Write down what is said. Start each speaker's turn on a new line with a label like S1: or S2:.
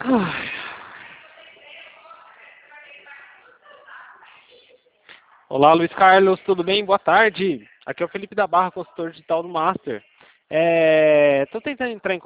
S1: Ai. Olá, Luiz Carlos, tudo bem? Boa tarde. Aqui é o Felipe da Barra, consultor digital do Master. Estou tentando entrar em